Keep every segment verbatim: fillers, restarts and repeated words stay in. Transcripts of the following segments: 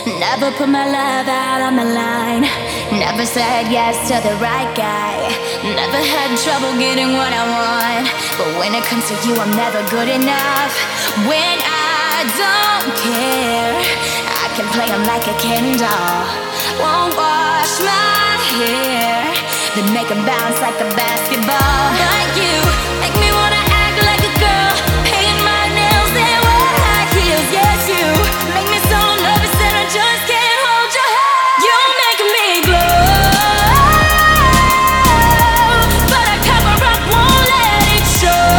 Never put my love out on the line. Never said yes to the right guy. Never had trouble getting what I want. But when it comes to you, I'm never good enough. When I don't care, I can play him like a Ken doll. Won't wash my hair, then make him bounce like a basketball. Like you, make me wanna act like a girl, paint my nails and wear high heels. Yes, you make me so nervous that I just can't hold your hand. You make me glow, but I cover up, won't let it show.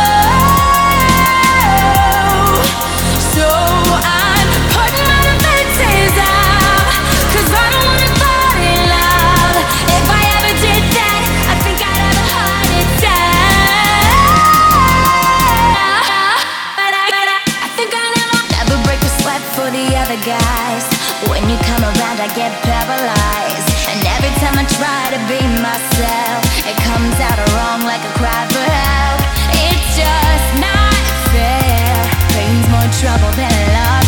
So I'm putting my defenses out, 'cause I don't wanna fall in love. If I ever did that, I think I'd have a heart attack. But I, but I, I think I never, never break a sweat for the other guys. When you come around, I get paralyzed. And every time I try to be myself, it comes out wrong like a cry for help. It's just not fair. Pain's more trouble than love.